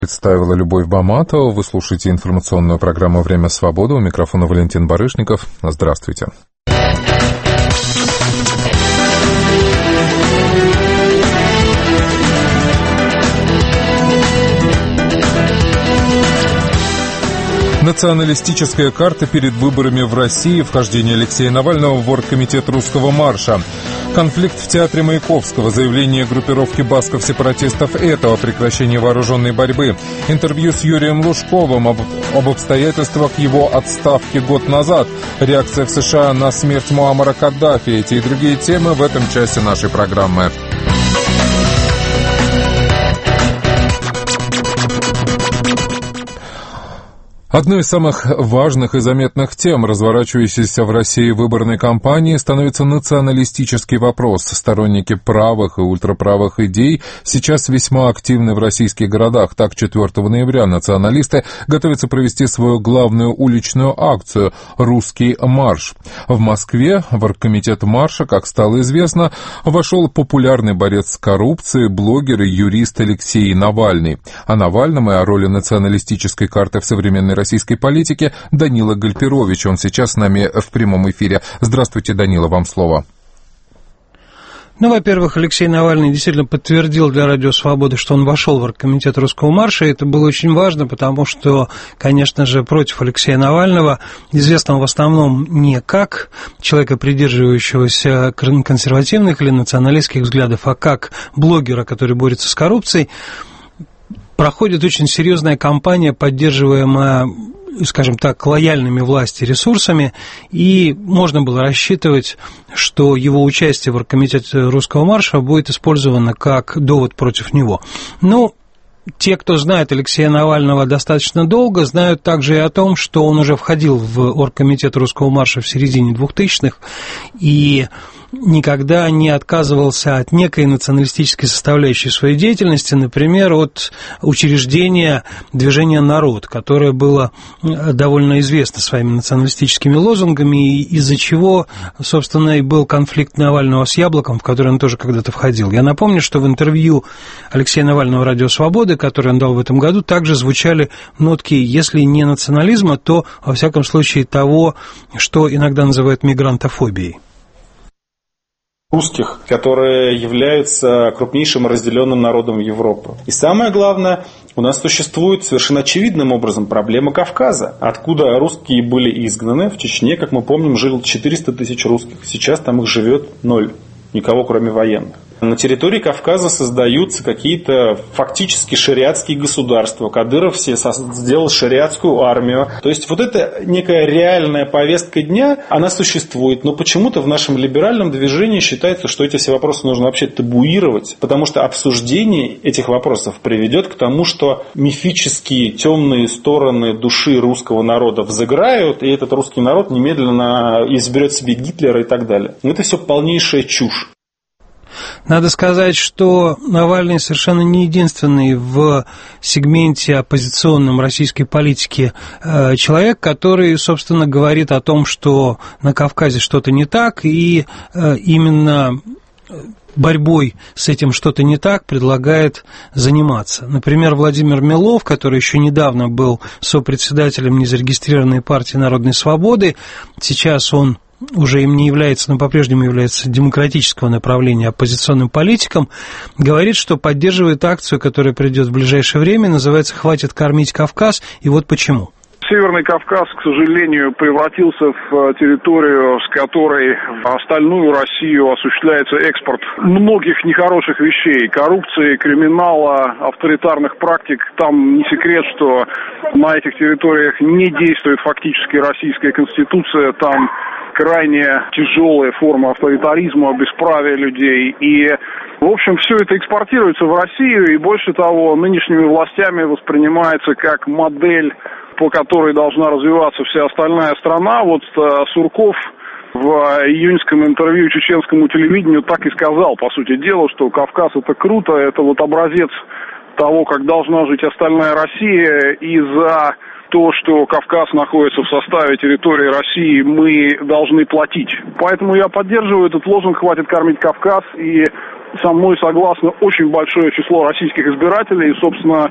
Представила Любовь Баматова. Вы слушаете информационную программу «Время свободы». У микрофона Валентин Барышников. Здравствуйте. Националистическая карта перед выборами в России, вхождение Алексея Навального в оргкомитет русского марша. Конфликт в театре Маяковского, заявление группировки басков-сепаратистов «Это» о прекращении вооруженной борьбы, интервью с Юрием Лужковым об обстоятельствах его отставки год назад, реакция в США на смерть Муаммара Каддафи. Эти и другие темы в этом часе нашей программы. Одной из самых важных и заметных тем, разворачивающейся в России выборной кампании, становится националистический вопрос. Сторонники правых и ультраправых идей сейчас весьма активны в российских городах. Так, 4 ноября националисты готовятся провести свою главную уличную акцию «Русский марш». В Москве в оргкомитет марша, как стало известно, вошел популярный борец с коррупцией, блогер и юрист Алексей Навальный. О Навальном и о роли националистической карты в современной российской политике Данила Гальперович. Он сейчас с нами в прямом эфире. Здравствуйте, Данила, вам слово. Во-первых, Алексей Навальный действительно подтвердил для Радио Свободы, что он вошел в оргкомитет русского марша, и это было очень важно, потому что, конечно же, против Алексея Навального, известного в основном не как человека, придерживающегося консервативных или националистских взглядов, а как блогера, который борется с коррупцией, проходит очень серьезная кампания, поддерживаемая, скажем так, лояльными власти ресурсами, и можно было рассчитывать, что его участие в оргкомитете русского марша будет использовано как довод против него. Те, кто знает Алексея Навального достаточно долго, знают также и о том, что он уже входил в оргкомитет русского марша в середине 2000-х, и никогда не отказывался от некой националистической составляющей своей деятельности, например, от учреждения движения «Народ», которое было довольно известно своими националистическими лозунгами, из-за чего, собственно, и был конфликт Навального с «Яблоком», в который он тоже когда-то входил. Я напомню, что в интервью Алексея Навального «Радио Свободы», которое он дал в этом году, также звучали нотки, если не национализма, то, во всяком случае, того, что иногда называют мигрантофобией. Русских, которые являются крупнейшим разделенным народом Европы. И самое главное, у нас существует совершенно очевидным образом проблема Кавказа, откуда русские были изгнаны. В Чечне, как мы помним, жило 400 тысяч русских. Сейчас там их живет 0. Никого, кроме военных. На территории Кавказа создаются какие-то фактически шариатские государства. Кадыров сделал шариатскую армию. То есть вот эта некая реальная повестка дня, она существует. Но почему-то в нашем либеральном движении считается, что эти все вопросы нужно вообще табуировать. Потому что обсуждение этих вопросов приведет к тому, что мифические темные стороны души русского народа взыграют, и этот русский народ немедленно изберет себе Гитлера и так далее. Но это все полнейшая чушь. Надо сказать, что Навальный совершенно не единственный в сегменте оппозиционном российской политики человек, который, собственно, говорит о том, что на Кавказе что-то не так, и именно борьбой с этим что-то не так предлагает заниматься. Например, Владимир Милов, который еще недавно был сопредседателем незарегистрированной партии Народной Свободы, сейчас он уже им не является, но по-прежнему является демократического направления оппозиционным политиком, говорит, что поддерживает акцию, которая придет в ближайшее время, называется «Хватит кормить Кавказ», и вот почему. Северный Кавказ, к сожалению, превратился в территорию, с которой в остальную Россию осуществляется экспорт многих нехороших вещей. Коррупции, криминала, авторитарных практик. Там не секрет, что на этих территориях не действует фактически российская конституция. Там крайне тяжелая форма авторитаризма, бесправия людей. И, в общем, все это экспортируется в Россию. И больше того, нынешними властями воспринимается как модель, по которой должна развиваться вся остальная страна. Вот Сурков в июньском интервью чеченскому телевидению так и сказал, по сути дела, что Кавказ это круто, это вот образец того, как должна жить остальная Россия, и за то, что Кавказ находится в составе территории России, мы должны платить. Поэтому я поддерживаю этот лозунг «Хватит кормить Кавказ», и со мной согласно очень большое число российских избирателей, и, собственно,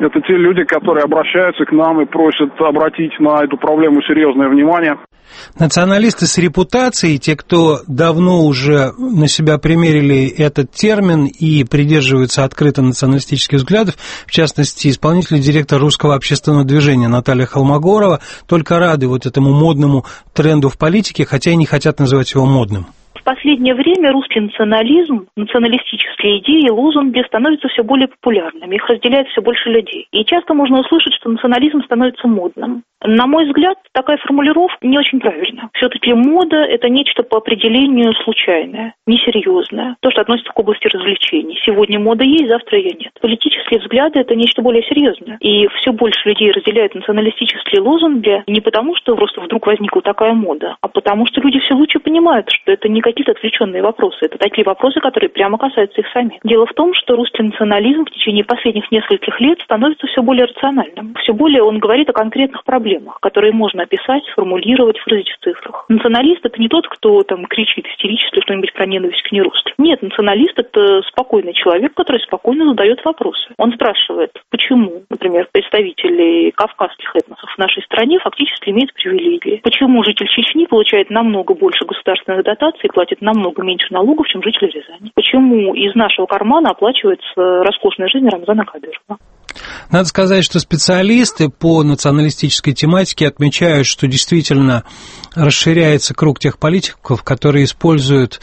Это те люди, которые обращаются к нам и просят обратить на эту проблему серьезное внимание. Националисты с репутацией, те, кто давно уже на себя примерили этот термин и придерживаются открыто националистических взглядов, в частности, исполнительный директор Русского общественного движения Наталья Холмогорова, только рады вот этому модному тренду в политике, хотя и не хотят называть его модным. В последнее время русский национализм, националистические идеи, лозунги становятся все более популярными, их разделяет все больше людей. И часто можно услышать, что национализм становится модным. На мой взгляд, такая формулировка не очень правильна. Все-таки мода – это нечто по определению случайное, несерьезное, то, что относится к области развлечений. Сегодня мода есть, завтра ее нет. Политические взгляды – это нечто более серьезное. И все больше людей разделяют националистические лозунги не потому, что просто вдруг возникла такая мода, а потому что люди все лучше понимают, что это не какие-то отвлеченные вопросы, это такие вопросы, которые прямо касаются их самих. Дело в том, что русский национализм в течение последних нескольких лет становится все более рациональным. Все более он говорит о конкретных проблемах, которые можно описать, сформулировать, выразить в цифрах. Националист – это не тот, кто там кричит истерически что-нибудь про ненависть к нерусским. Нет, националист – это спокойный человек, который спокойно задает вопросы. Он спрашивает, почему, например, представители кавказских этносов в нашей стране фактически имеют привилегии. Почему житель Чечни получает намного больше государственных дотаций и платит намного меньше налогов, чем жители Рязани? Почему из нашего кармана оплачивается роскошная жизнь Рамзана Кадырова? Надо сказать, что специалисты по националистической тематике отмечают, что действительно расширяется круг тех политиков, которые используют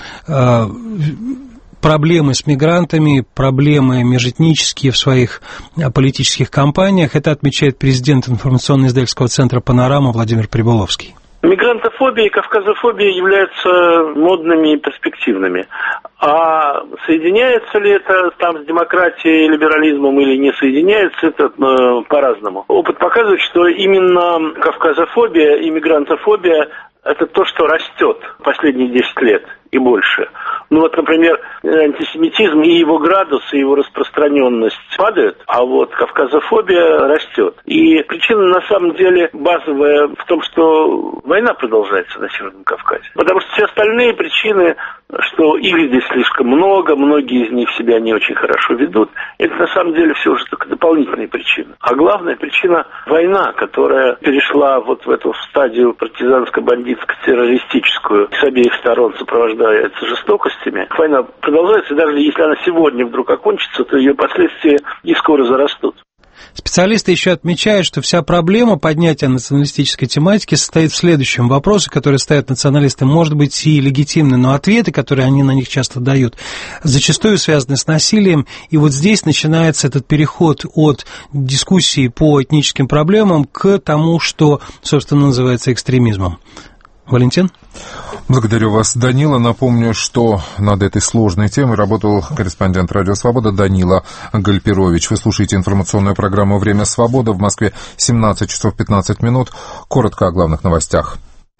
проблемы с мигрантами, проблемы межэтнические в своих политических кампаниях. Это отмечает президент информационно-издательского центра «Панорама» Владимир Прибуловский. Мигрантофобия и кавказофобия являются модными и перспективными. А соединяется ли это там с демократией и либерализмом или не соединяется, это по-разному. Опыт показывает, что именно кавказофобия и мигрантофобия – это то, что растет последние 10 лет и больше. Ну вот, например, антисемитизм и его градус, и его распространенность падают, а вот кавказофобия растет. И причина на самом деле базовая в том, что война продолжается на Северном Кавказе. Потому что все остальные причины, что их здесь слишком много, многие из них себя не очень хорошо ведут, это на самом деле все уже только дополнительные причины. А главная причина – война, которая перешла вот в эту стадию партизанско-бандитско-террористическую, с обеих сторон сопровождается жестокостями. Война продолжается, и даже если она сегодня вдруг окончится, то ее последствия не скоро зарастут. Специалисты еще отмечают, что вся проблема поднятия националистической тематики состоит в следующем. Вопросы, которые ставят националисты, может быть и легитимны, но ответы, которые они на них часто дают, зачастую связаны с насилием. И вот здесь начинается этот переход от дискуссии по этническим проблемам к тому, что, собственно, называется экстремизмом. Валентин? Благодарю вас, Данила. Напомню, что над этой сложной темой работал корреспондент «Радио Свобода» Данила Гальперович. Вы слушаете информационную программу «Время свободы». В Москве 17 часов 15 минут. Коротко о главных новостях.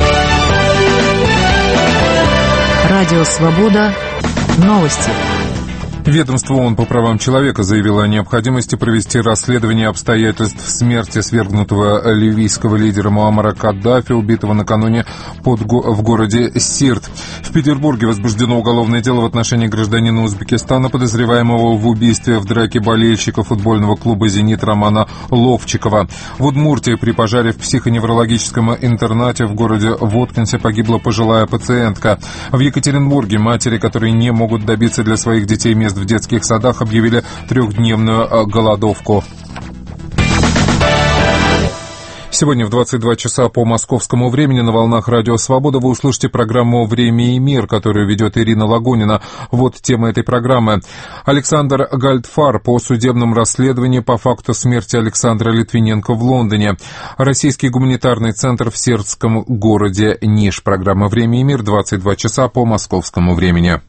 Радио Свобода. Новости. Ведомство ООН по правам человека заявило о необходимости провести расследование обстоятельств смерти свергнутого ливийского лидера Муаммара Каддафи, убитого накануне в городе Сирт. В Петербурге возбуждено уголовное дело в отношении гражданина Узбекистана, подозреваемого в убийстве в драке болельщика футбольного клуба «Зенит» Романа Ловчикова. В Удмуртии при пожаре в психоневрологическом интернате в городе Воткинсе погибла пожилая пациентка. В Екатеринбурге матери, которые не могут добиться для своих детей мест в детских садах, объявили 3-дневную голодовку. Сегодня в 22 часа по московскому времени на волнах Радио Свобода вы услышите программу «Время и мир», которую ведет Ирина Лагунина. Вот тема этой программы. Александр Гальдфар по судебному расследованию по факту смерти Александра Литвиненко в Лондоне. Российский гуманитарный центр в сиртском городе Ниш. Программа «Время и мир», 22 часа по московскому времени.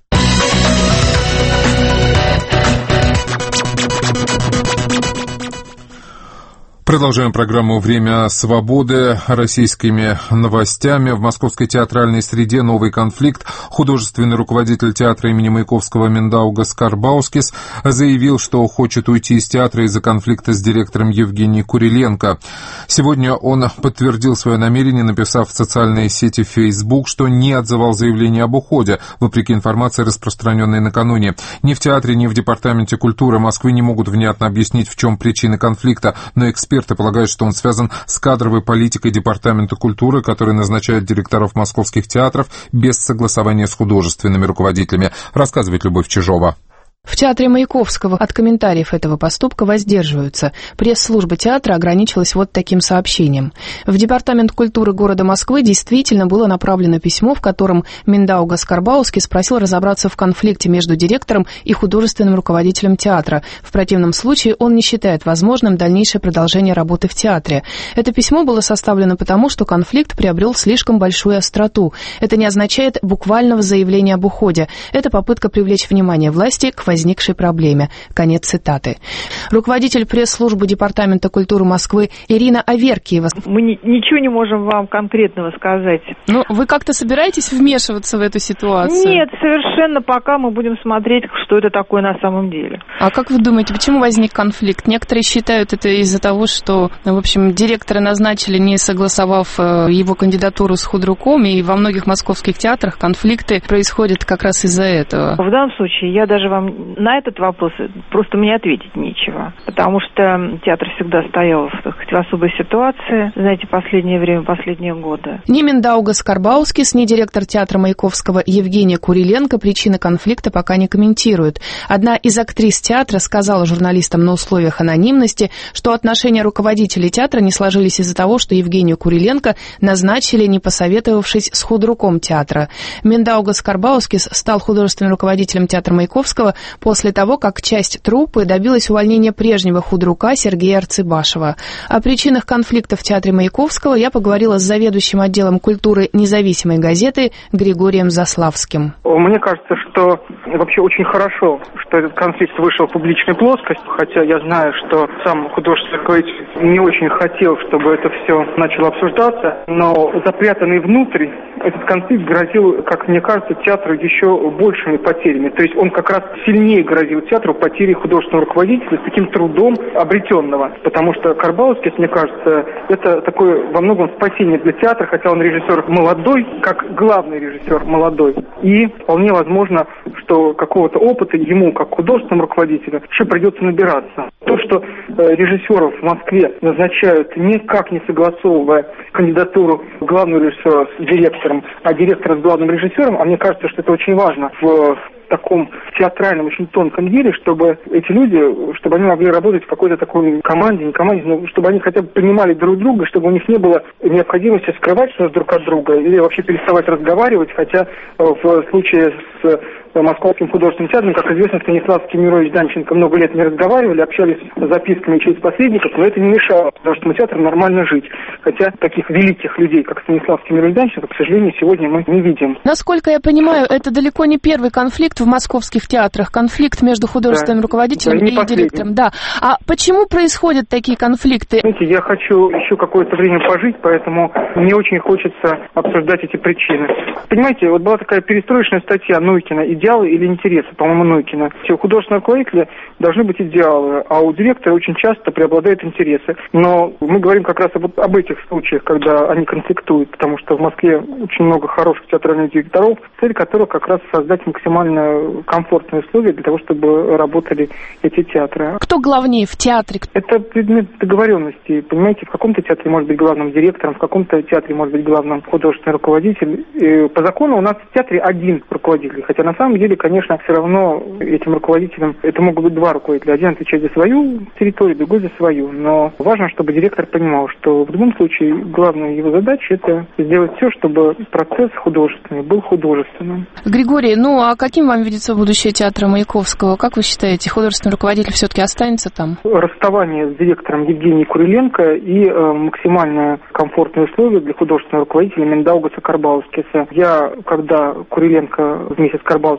Продолжаем программу «Время свободы» российскими новостями. В московской театральной среде новый конфликт. Художественный руководитель театра имени Маяковского Миндаугас Карбаускис заявил, что хочет уйти из театра из-за конфликта с директором Евгением Куриленко. Сегодня он подтвердил свое намерение, написав в социальной сети Facebook, что не отзывал заявление об уходе, вопреки информации, распространенной накануне. Ни в театре, ни в Департаменте культуры Москвы не могут внятно объяснить, в чем причины конфликта, но эксперты полагают, что он связан с кадровой политикой Департамента культуры, который назначает директоров московских театров без согласования с художественными руководителями, рассказывает Любовь Чижова. В театре Маяковского от комментариев этого поступка воздерживаются. Пресс-служба театра ограничилась вот таким сообщением. В Департамент культуры города Москвы действительно было направлено письмо, в котором Миндаугас Карбаускис просил разобраться в конфликте между директором и художественным руководителем театра. В противном случае он не считает возможным дальнейшее продолжение работы в театре. Это письмо было составлено потому, что конфликт приобрел слишком большую остроту. Это не означает буквального заявления об уходе. Это попытка привлечь внимание власти к возникшей проблеме. Конец цитаты. Руководитель пресс-службы Департамента культуры Москвы Ирина Аверкиева. Мы ничего не можем вам конкретного сказать. Но вы как-то собираетесь вмешиваться в эту ситуацию? Нет, совершенно, пока мы будем смотреть, что это такое на самом деле. А как вы думаете, почему возник конфликт? Некоторые считают это из-за того, что, в общем, директора назначили, не согласовав его кандидатуру с худруком, и во многих московских театрах конфликты происходят как раз из-за этого. В данном случае я даже вам на этот вопрос просто мне ответить нечего, потому что театр всегда стоял в особой ситуации, знаете, последнее время, последние годы. Ни Миндаугас Карбаускис, ни директор театра Маяковского Евгения Куриленко причины конфликта пока не комментируют. Одна из актрис театра сказала журналистам на условиях анонимности, что отношения руководителей театра не сложились из-за того, что Евгению Куриленко назначили, не посоветовавшись с худруком театра. Миндаугас Карбаускис стал художественным руководителем театра Маяковского после того, как часть труппы добилась увольнения прежнего худрука Сергея Арцебашева. О причинах конфликта в театре Маяковского я поговорила с заведующим отделом культуры независимой газеты Григорием Заславским. Мне кажется, что вообще очень хорошо, что этот конфликт вышел в публичную плоскость, хотя я знаю, что сам художественный руководитель не очень хотел, чтобы это все начало обсуждаться, но запрятанный внутрь этот конфликт грозил, как мне кажется, театру еще большими потерями. То есть он как раз сильнее грозил театру потери художественного руководителя с таким трудом обретенного. Потому что Карбаускис, мне кажется, это такое во многом спасение для театра, хотя он режиссер молодой, как главный режиссер молодой. И вполне возможно, что какого-то опыта ему, как художественному руководителю, еще придется набираться. То, что режиссеров в Москве назначают никак не согласовывая кандидатуру главного режиссера с директором, а директора с главным режиссером, а мне кажется, что это очень важно в таком театральном, очень тонком деле, чтобы эти люди, чтобы они могли работать в какой-то такой команде, не команде, но чтобы они хотя бы понимали друг друга, чтобы у них не было необходимости скрывать что-то друг от друга или вообще переставать разговаривать, хотя в случае с Московским художественным театром, как известно, Станиславский и Мирович Данченко много лет не разговаривали, общались записками через посредников, но это не мешало художественному театру нормально жить. Хотя таких великих людей, как Станиславский и Мирович Данченко, к сожалению, сегодня мы не видим. Насколько я понимаю, это далеко не первый конфликт в московских театрах, конфликт между художественным руководителем и директором. Да. А почему происходят такие конфликты? Знаете, я хочу еще какое-то время пожить, поэтому мне очень хочется обсуждать эти причины. Понимаете, вот была такая перестроечная статья Нуйкина «Идеалы или интересы», по-моему, Нуйкина. У художественного руководителя должны быть идеалы, а у директора очень часто преобладают интересы. Но мы говорим как раз об этих случаях, когда они конфликтуют, потому что в Москве очень много хороших театральных директоров, цель которых как раз создать максимально комфортные условия для того, чтобы работали эти театры. Кто главнее в театре? Это предмет договоренности. Понимаете, в каком-то театре может быть главным директором, в каком-то театре может быть главным художественный руководитель. И по закону у нас в театре один руководитель, хотя на самом деле, конечно, все равно этим руководителем, это могут быть два руководителя. Один отвечает за свою территорию, другой за свою. Но важно, чтобы директор понимал, что в любом случае главная его задача – это сделать все, чтобы процесс художественный был художественным. Григорий, а каким вам видится будущее театра Маяковского? Как вы считаете, художественный руководитель все-таки останется там? Расставание с директором Евгением Куриленко и максимально комфортные условия для художественного руководителя Миндаугаса Карбаускиса. Я, когда Куриленко вместе с Карбаускисом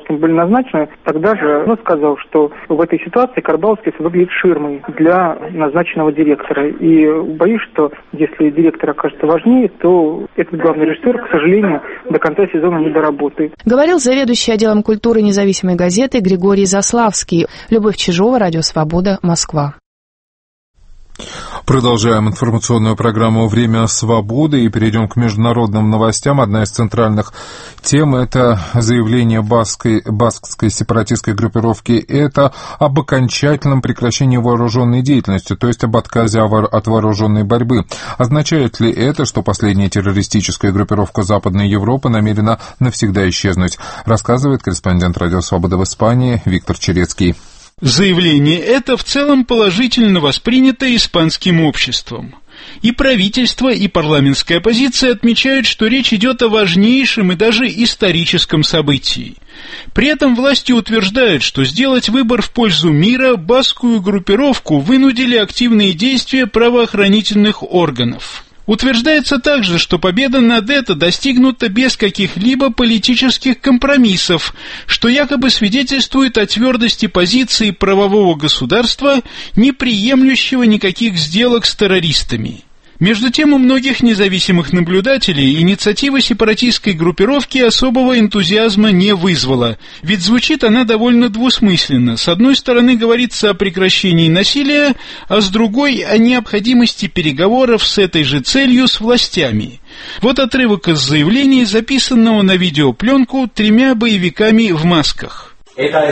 Карбаловским были назначены, тогда же он сказал, что в этой ситуации Карбаловский выглядит ширмой для назначенного директора. И боюсь, что если директор окажется важнее, то этот главный режиссер, к сожалению, до конца сезона не доработает. Говорил заведующий отделом культуры независимой газеты Григорий Заславский. Любовь Чижова, Радио Свобода, Москва. Продолжаем информационную программу «Время свободы» и перейдем к международным новостям. Одна из центральных тем – это заявление баскской сепаратистской группировки «ЭТА» об окончательном прекращении вооруженной деятельности, то есть об отказе от вооруженной борьбы. Означает ли это, что последняя террористическая группировка Западной Европы намерена навсегда исчезнуть? Рассказывает корреспондент «Радио Свобода» в Испании Виктор Черецкий. Заявление это в целом положительно воспринято испанским обществом. И правительство, и парламентская оппозиция отмечают, что речь идет о важнейшем и даже историческом событии. При этом власти утверждают, что сделать выбор в пользу мира баскскую группировку вынудили активные действия правоохранительных органов. Утверждается также, что победа над ЭТА достигнута без каких-либо политических компромиссов, что якобы свидетельствует о твердости позиции правового государства, не приемлющего никаких сделок с террористами. Между тем, у многих независимых наблюдателей инициатива сепаратистской группировки особого энтузиазма не вызвала, ведь звучит она довольно двусмысленно. С одной стороны говорится о прекращении насилия, а с другой — о необходимости переговоров с этой же целью с властями. Вот отрывок из заявления, записанного на видеопленку 3 боевиками в масках. ЭТА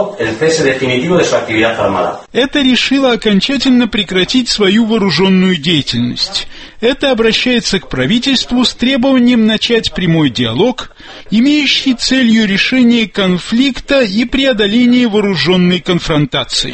решила окончательно прекратить свою вооруженную деятельность. Это обращается к правительству с требованием начать прямой диалог, имеющий целью решение конфликта и преодоление вооруженной конфронтации.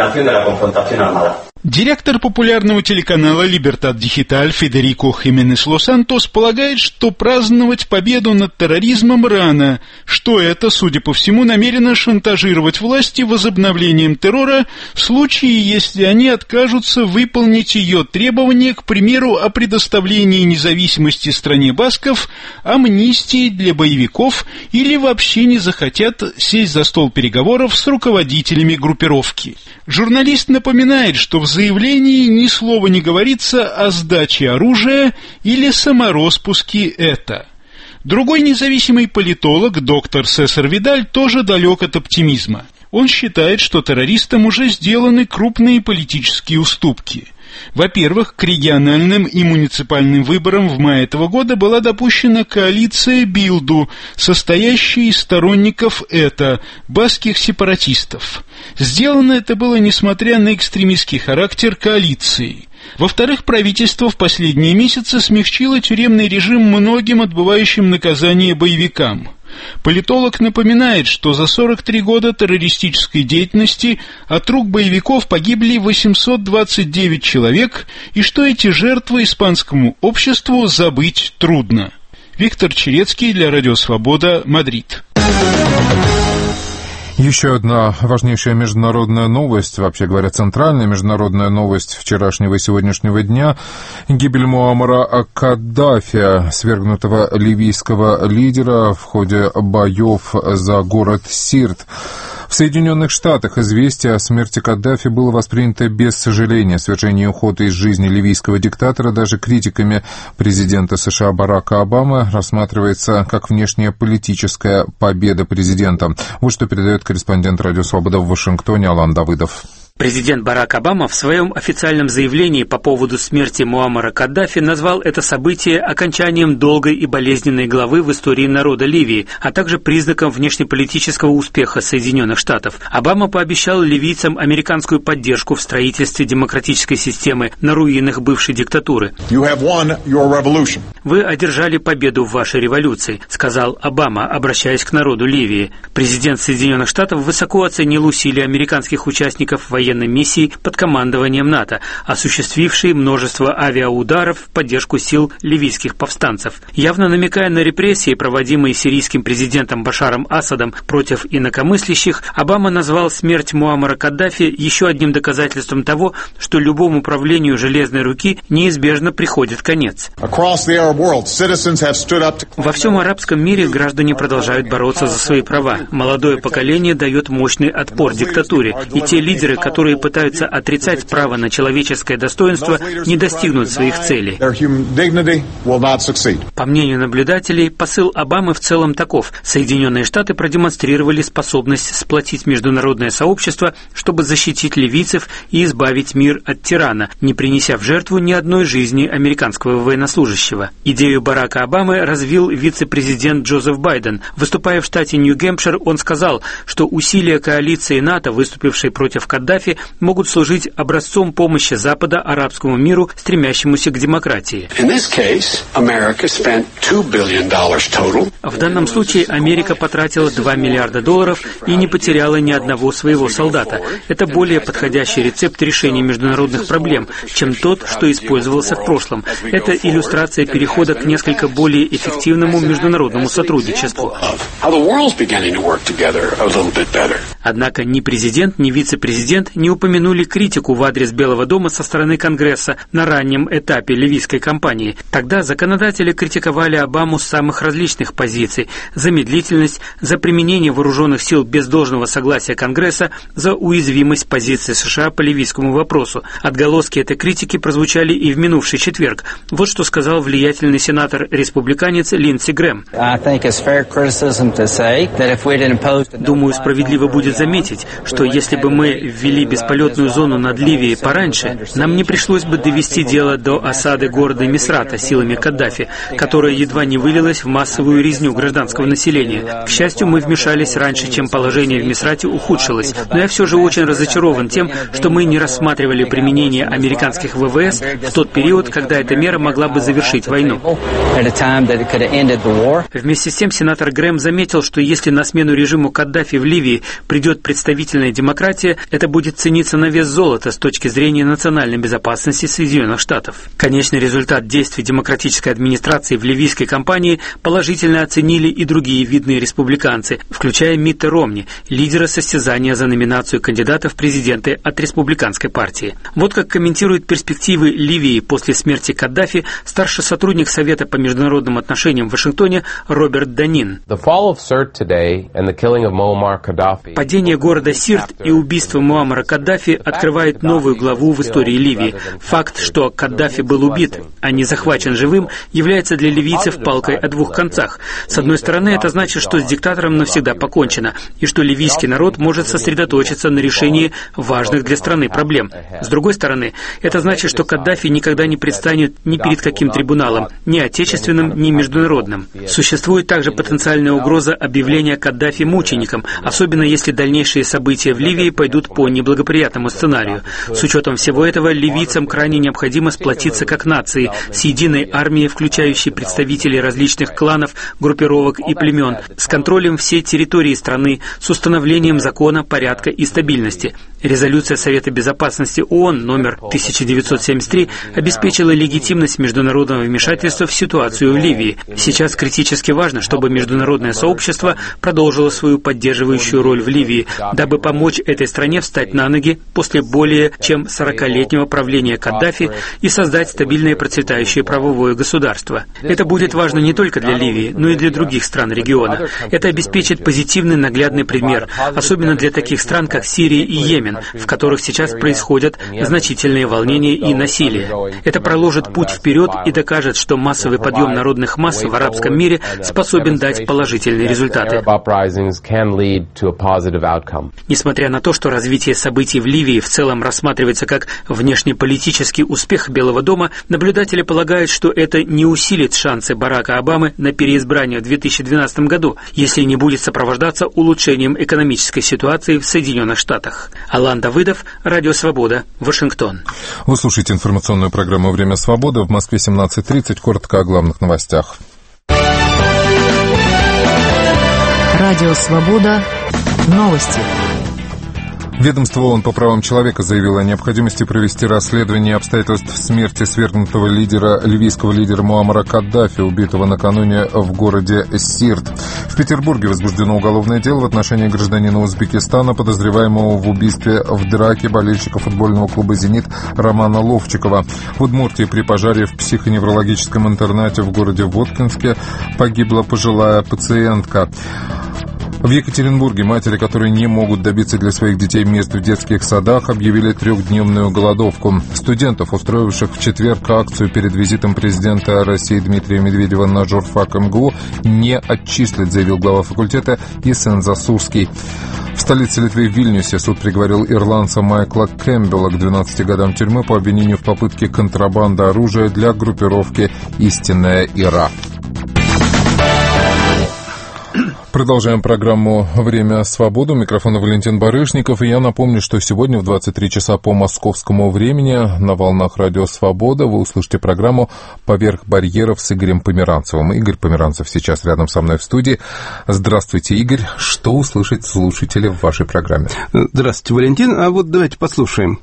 Директор популярного телеканала «Либертад Дигиталь» Федерико Хименес Лос-Сантос полагает, что праздновать победу над терроризмом рано, что это, судя по всему, намерено шантажировать власти возобновлением террора в случае, если они откажутся выполнить ее требования, к примеру, о предоставлении независимости стране басков, амнистии для боевиков или вообще не захотят сесть за стол переговоров с руководителями группировки. Журналист напоминает, что в заявлении ни слова не говорится о сдаче оружия или самороспуске ЭТА. Другой независимый политолог, доктор Сесар Видаль, тоже далек от оптимизма. Он считает, что террористам уже сделаны крупные политические уступки. Во-первых, к региональным и муниципальным выборам в мае этого года была допущена коалиция Билду, состоящая из сторонников ЭТА, баскских сепаратистов. Сделано это было несмотря на экстремистский характер коалиции. Во-вторых, правительство в последние месяцы смягчило тюремный режим многим отбывающим наказание боевикам. Политолог напоминает, что за 43 года террористической деятельности от рук боевиков погибли 829 человек, и что эти жертвы испанскому обществу забыть трудно. Виктор Черецкий для Радио Свобода, Мадрид. Еще одна важнейшая международная новость, вообще говоря, центральная международная новость вчерашнего и сегодняшнего дня – гибель Муаммара Каддафи, свергнутого ливийского лидера в ходе боев за город Сирт. В Соединенных Штатах известие о смерти Каддафи было воспринято без сожаления. Свержение и уход из жизни ливийского диктатора даже критиками президента США Барака Обамы рассматривается как внешняя политическая победа президента. Вот что передает корреспондент «Радио Свобода» в Вашингтоне Алан Давыдов. Президент Барак Обама в своем официальном заявлении по поводу смерти Муаммара Каддафи назвал это событие окончанием долгой и болезненной главы в истории народа Ливии, а также признаком внешнеполитического успеха Соединенных Штатов. Обама пообещал ливийцам американскую поддержку в строительстве демократической системы на руинах бывшей диктатуры. «Вы одержали победу в вашей революции», — сказал Обама, обращаясь к народу Ливии. Президент Соединенных Штатов высоко оценил усилия американских участников военных военной миссией под командованием НАТО, осуществившей множество авиаударов в поддержку сил ливийских повстанцев. Явно намекая на репрессии, проводимые сирийским президентом Башаром Асадом против инакомыслящих, Обама назвал смерть Муаммара Каддафи еще одним доказательством того, что любому правлению железной руки неизбежно приходит конец. Во всем арабском мире граждане продолжают бороться за свои права. Молодое поколение дает мощный отпор диктатуре, и те лидеры, которые пытаются отрицать право на человеческое достоинство, не достигнут своих целей. По мнению наблюдателей, посыл Обамы в целом таков: Соединенные Штаты продемонстрировали способность сплотить международное сообщество, чтобы защитить ливийцев и избавить мир от тирана, не принеся в жертву ни одной жизни американского военнослужащего. Идею Барака Обамы развил вице-президент Джозеф Байден. Выступая в штате Нью-Гэмпшир, он сказал, что усилия коалиции НАТО, выступившей против Каддафи, могут служить образцом помощи Запада арабскому миру, стремящемуся к демократии. В данном случае Америка потратила $2 миллиарда и не потеряла ни одного своего солдата. Это более подходящий рецепт решения международных проблем, чем тот, что использовался в прошлом. Это иллюстрация перехода к несколько более эффективному международному сотрудничеству. Однако ни президент, ни вице-президент не упомянули критику в адрес Белого дома со стороны Конгресса на раннем этапе ливийской кампании. Тогда законодатели критиковали Обаму с самых различных позиций: за медлительность, за применение вооруженных сил без должного согласия Конгресса, за уязвимость позиции США по ливийскому вопросу. Отголоски этой критики прозвучали и в минувший четверг. Вот что сказал влиятельный сенатор-республиканец Линдси Грэм. Думаю, справедливо будет заметить, что если бы мы ввели бесполетную зону над Ливией пораньше, нам не пришлось бы довести дело до осады города Мисрата силами Каддафи, которая едва не вылилась в массовую резню гражданского населения. К счастью, мы вмешались раньше, чем положение в Мисрате ухудшилось, но я все же очень разочарован тем, что мы не рассматривали применение американских ВВС в тот период, когда эта мера могла бы завершить войну. Вместе с тем сенатор Грэм заметил, что если на смену режиму Каддафи в Ливии придет представительная демократия, это будет цениться на вес золота с точки зрения национальной безопасности Соединенных Штатов. Конечный результат действий демократической администрации в ливийской кампании положительно оценили и другие видные республиканцы, включая Митта Ромни, лидера состязания за номинацию кандидата в президенты от республиканской партии. Вот как комментирует перспективы Ливии после смерти Каддафи старший сотрудник Совета по международным отношениям в Вашингтоне Роберт Данин. Падение города Сирт и убийство Муаммара Каддафи открывает новую главу в истории Ливии. Факт, что Каддафи был убит, а не захвачен живым, является для ливийцев палкой о двух концах. С одной стороны, это значит, что с диктатором навсегда покончено, и что ливийский народ может сосредоточиться на решении важных для страны проблем. С другой стороны, это значит, что Каддафи никогда не предстанет ни перед каким трибуналом, ни отечественным, ни международным. Существует также потенциальная угроза объявления Каддафи мучеником, особенно если дальнейшие события в Ливии пойдут по неблагоприятному сценарию. С учетом всего этого, ливийцам крайне необходимо сплотиться как нации, с единой армией, включающей представителей различных кланов, группировок и племен, с контролем всей территории страны, с установлением закона, порядка и стабильности. Резолюция Совета Безопасности ООН номер 1973 обеспечила легитимность международного вмешательства в ситуацию в Ливии. Сейчас критически важно, чтобы международное сообщество продолжило свою поддерживающую роль в Ливии, дабы помочь этой стране встать на ноги после более чем 40-летнего правления Каддафи и создать стабильное процветающее правовое государство. Это будет важно не только для Ливии, но и для других стран региона. Это обеспечит позитивный наглядный пример, особенно для таких стран, как Сирия и Йемен, в которых сейчас происходят значительные волнения и насилие. Это проложит путь вперед и докажет, что массовый подъем народных масс в арабском мире способен дать положительные результаты. Несмотря на то, что развитие событий в Ливии в целом рассматривается как внешнеполитический успех Белого дома, наблюдатели полагают, что это не усилит шансы Барака Обамы на переизбрание в 2012 году, если не будет сопровождаться улучшением экономической ситуации в Соединенных Штатах. Алан Давыдов, Радио Свобода, Вашингтон. Вы слушаете информационную программу «Время свободы». В Москве 17:30. Коротко о главных новостях. Радио Свобода. Новости. Ведомство ООН по правам человека заявило о необходимости провести расследование обстоятельств смерти свергнутого ливийского лидера Муаммара Каддафи, убитого накануне в городе Сирт. В Петербурге возбуждено уголовное дело в отношении гражданина Узбекистана, подозреваемого в убийстве в драке болельщика футбольного клуба «Зенит» Романа Ловчикова. В Удмуртии при пожаре в психоневрологическом интернате в городе Воткинске погибла пожилая пациентка. В Екатеринбурге матери, которые не могут добиться для своих детей мест в детских садах, объявили 3-дневную голодовку. Студентов, устроивших в четверг акцию перед визитом президента России Дмитрия Медведева на журфак МГУ, не отчислят, заявил глава факультета Исен Засурский. В столице Литвы, в Вильнюсе, суд приговорил ирландца Майкла Кэмпбелла к 12 годам тюрьмы по обвинению в попытке контрабанды оружия для группировки «Истинная Ира». Продолжаем программу «Время свободы». У микрофона Валентин Барышников. И я напомню, что сегодня в 23 часа по московскому времени на волнах Радио Свобода вы услышите программу «Поверх барьеров» с Игорем Померанцевым. Игорь Померанцев сейчас рядом со мной в студии. Здравствуйте, Игорь. Что услышать слушатели в вашей программе? Здравствуйте, Валентин. А вот давайте послушаем.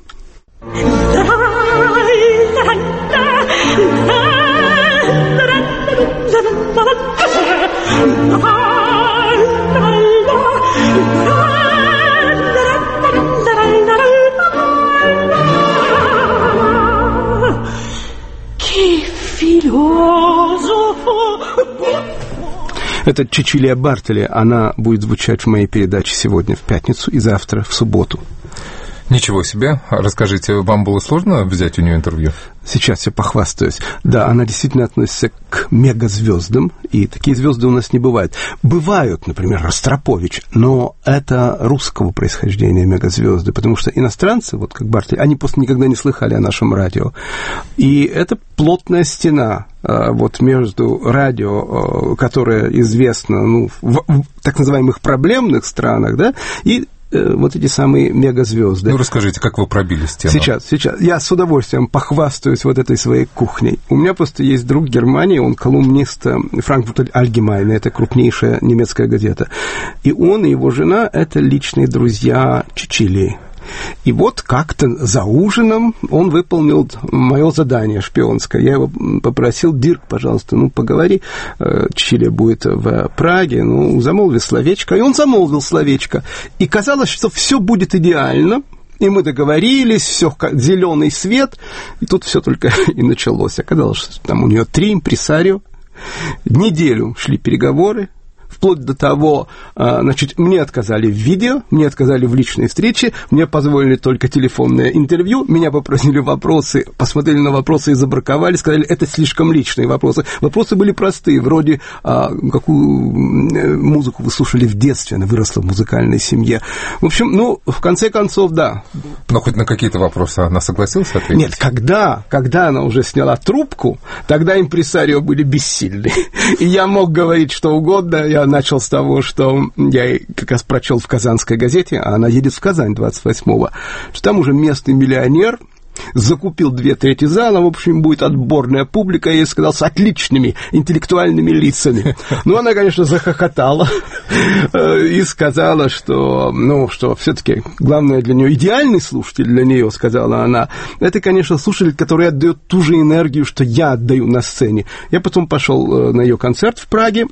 Это Чичилия Бартелли. Она будет звучать в моей передаче сегодня, в пятницу, и завтра, в субботу. Ничего себе. Расскажите, вам было сложно взять у нее интервью? Сейчас я похвастаюсь. Да, она действительно относится к мегазвездам, и такие звезды у нас не бывают. Бывают, например, Ростропович, но это русского происхождения мегазвезды, потому что иностранцы, вот как Бартель, они просто никогда не слыхали о нашем радио. И это плотная стена вот между радио, которое известно в так называемых проблемных странах, да, и вот эти самые мегазвезды. Ну, расскажите, как вы пробили стену? Сейчас. Я с удовольствием похвастаюсь вот этой своей кухней. У меня просто есть друг в Германии, он колумнист Frankfurter Allgemeine, это крупнейшая немецкая газета. И он и его жена – это личные друзья Чичилии. И вот как-то за ужином он выполнил мое задание шпионское. Я его попросил: Дирк, пожалуйста, поговори, Чичилия будет в Праге, замолви словечко. И он замолвил словечко. И казалось, что все будет идеально. И мы договорились, все зеленый свет. И тут все только и началось. Оказалось, что там у нее 3 импресарио. Неделю шли переговоры. Вплоть до того, мне отказали в видео, мне отказали в личной встрече, мне позволили только телефонное интервью, меня попросили вопросы, посмотрели на вопросы и забраковали, сказали, это слишком личные вопросы. Вопросы были простые, вроде, какую музыку вы слушали в детстве, она выросла в музыкальной семье. В общем, в конце концов, да. Но хоть на какие-то вопросы она согласилась ответить? Нет, когда она уже сняла трубку, тогда импресарио были бессильны. И я мог говорить что угодно. Я начал с того, что я как раз прочел в Казанской газете, а она едет в Казань 28-го, что там уже местный миллионер закупил 2/3 зала, в общем, будет отборная публика, я ей сказал, с отличными интеллектуальными лицами. Она, конечно, захохотала и сказала, что все-таки главное для нее, идеальный слушатель для нее, сказала она, это, конечно, слушатель, который отдает ту же энергию, что я отдаю на сцене. Я потом пошел на ее концерт в Праге.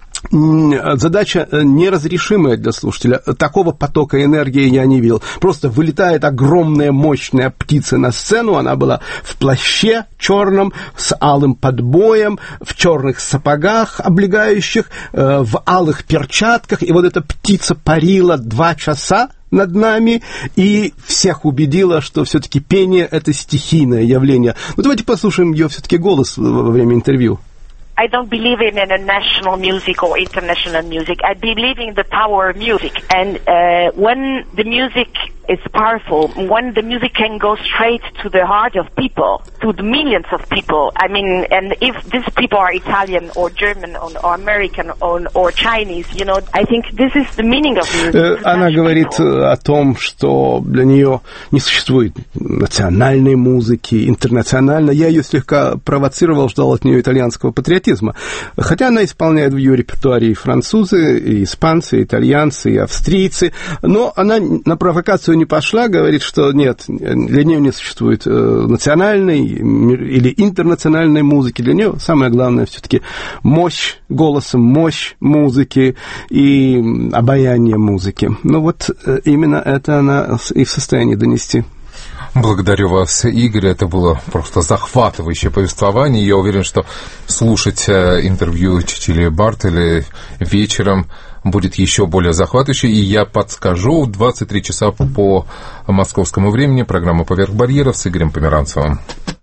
Задача неразрешимая для слушателя. Такого потока энергии я не видел. Просто вылетает огромная, мощная птица на сцену. Она была в плаще черном, с алым подбоем, в черных сапогах облегающих, в алых перчатках. И вот эта птица парила 2 часа над нами и всех убедила, что все-таки пение – это стихийное явление. Давайте послушаем ее все-таки голос во время интервью. I don't believe in a national music or international music. I believe in the power of music. And when the music is powerful, when the music can go straight to the heart of people, to the millions of people, I mean, and if these people are Italian or German or American or Chinese, I think this is the meaning of music. Она говорит о том, что для нее не существует национальной музыки, интернациональной. Я ее слегка провоцировал, ждал от нее итальянского патриотизма. Хотя она исполняет в ее репертуаре и французы, и испанцы, и итальянцы, и австрийцы, но она на провокацию не пошла, говорит, что нет, для нее не существует национальной или интернациональной музыки. Для нее самое главное все-таки мощь голоса, мощь музыки и обаяние музыки. Ну вот именно это она и в состоянии донести. Благодарю вас, Игорь. Это было просто захватывающее повествование. Я уверен, что слушать интервью Чичилии Бартеле вечером будет еще более захватывающе. И я подскажу, в 23 часа по московскому времени программа «Поверх барьеров» с Игорем Померанцевым.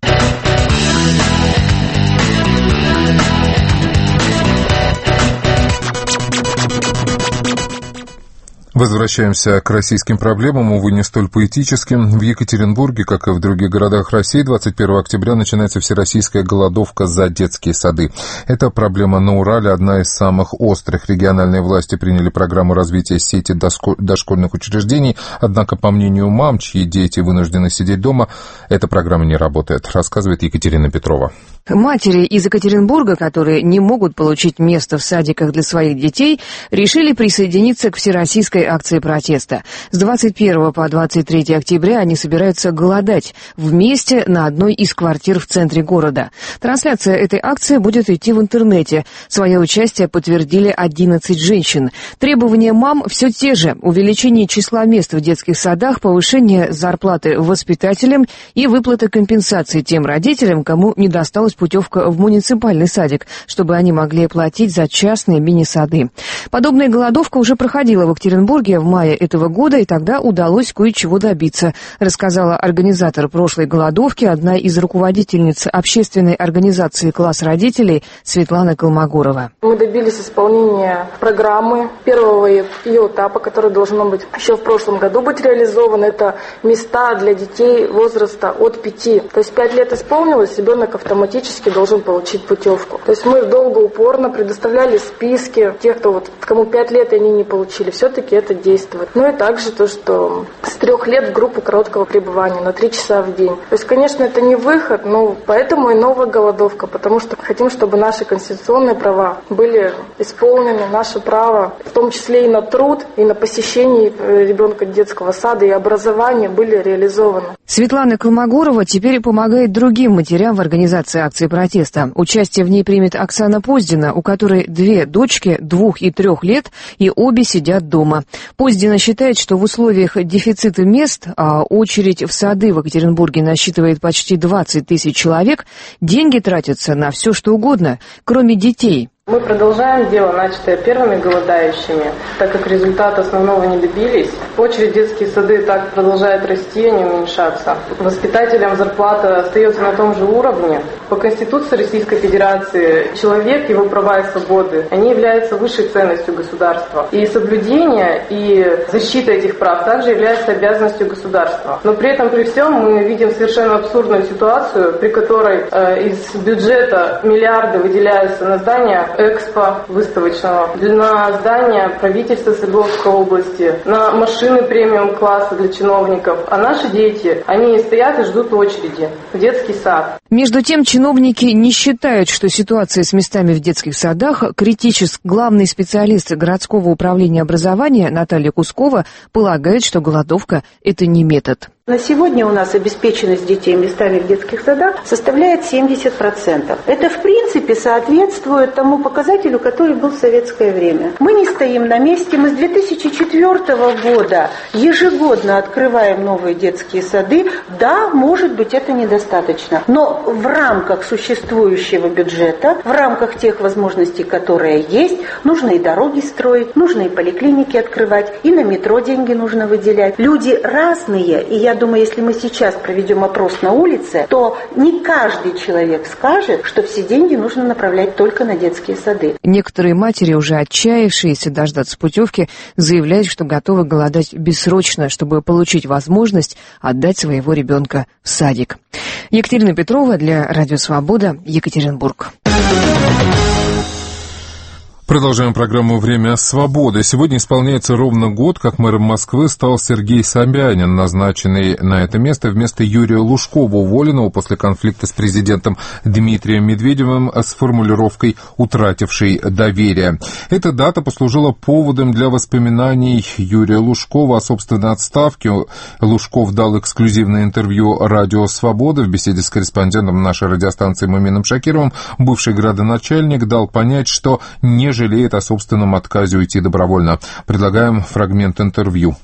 Возвращаемся к российским проблемам, увы, не столь поэтическим. В Екатеринбурге, как и в других городах России, 21 октября начинается всероссийская голодовка за детские сады. Эта проблема на Урале одна из самых острых. Региональные власти приняли программу развития сети дошкольных учреждений, однако, по мнению мам, чьи дети вынуждены сидеть дома, эта программа не работает, рассказывает Екатерина Петрова. Матери из Екатеринбурга, которые не могут получить место в садиках для своих детей, решили присоединиться к всероссийской акции протеста. С 21 по 23 октября они собираются голодать вместе на одной из квартир в центре города. Трансляция этой акции будет идти в интернете. Свое участие подтвердили 11 женщин. Требования мам все те же: увеличение числа мест в детских садах, повышение зарплаты воспитателям и выплата компенсации тем родителям, кому не досталась путевка в муниципальный садик, чтобы они могли платить за частные мини-сады. Подобная голодовка уже проходила в Екатеринбурге в мае этого года, и тогда удалось кое-чего добиться, рассказала организатор прошлой голодовки, одна из руководительниц общественной организации «Класс родителей» Светлана Колмогорова. Мы добились исполнения программы первого ее этапа, который должен быть еще в прошлом году быть реализован. Это места для детей возраста от 5. То есть 5 лет исполнилось, ребенок автоматически должен получить путевку. То есть мы долго, упорно предоставляли списки тех, кому 5 лет и они не получили. Все-таки это действует. Ну и также то, что с 3 лет в группу короткого пребывания на 3 часа в день. То есть, конечно, это не выход, но поэтому и новая голодовка, потому что хотим, чтобы наши конституционные права были исполнены, наше право, в том числе и на труд, и на посещение ребенка детского сада, и образование были реализованы. Светлана Колмогорова теперь помогает другим матерям в организации акции протеста. Участие в ней примет Оксана Поздина, у которой 2 дочки 2 и 3 лет, и обе сидят дома. Поздина считает, что в условиях дефицита мест, а очередь в сады в Екатеринбурге насчитывает почти 20 тысяч человек, деньги тратятся на все что угодно, кроме детей. Мы продолжаем дело, начатое первыми голодающими, так как результата основного не добились. Очередь в детские сады так продолжает расти, а не уменьшаться. Воспитателям зарплата остается на том же уровне. По Конституции Российской Федерации человек, его права и свободы, они являются высшей ценностью государства. И соблюдение и защита этих прав также является обязанностью государства. Но при этом, при всем, мы видим совершенно абсурдную ситуацию, при которой из бюджета миллиарды выделяются на здания экспо выставочного, на здания правительства Свердловской области, на машины премиум-класса для чиновников. А наши дети, они стоят и ждут очереди в детский сад. Между тем, чиновники не считают, что ситуация с местами в детских садах критическа. Главный специалист городского управления образования Наталья Кускова полагает, что голодовка – это не метод. На сегодня у нас обеспеченность детей местами в детских садах составляет 70%. Это, в принципе, соответствует тому показателю, который был в советское время. Мы не стоим на месте. Мы с 2004 года ежегодно открываем новые детские сады. Да, может быть, это недостаточно. Но в рамках существующего бюджета, в рамках тех возможностей, которые есть, нужно и дороги строить, нужно и поликлиники открывать, и на метро деньги нужно выделять. Люди разные, и я думаю, если мы сейчас проведем опрос на улице, то не каждый человек скажет, что все деньги нужно направлять только на детские сады. Некоторые матери, уже отчаявшиеся дождаться путевки, заявляют, что готовы голодать бессрочно, чтобы получить возможность отдать своего ребенка в садик. Екатерина Петрова для Радио Свобода, Екатеринбург. Продолжаем программу «Время свободы». Сегодня исполняется ровно год, как мэром Москвы стал Сергей Собянин, назначенный на это место вместо Юрия Лужкова, уволенного после конфликта с президентом Дмитрием Медведевым с формулировкой «утративший доверие». Эта дата послужила поводом для воспоминаний Юрия Лужкова о собственной отставке. Лужков дал эксклюзивное интервью «Радио Свобода». В беседе с корреспондентом нашей радиостанции Мумином Шакировым бывший градоначальник дал понять, что не жалеет о собственном отказе уйти добровольно. Предлагаем фрагмент интервью.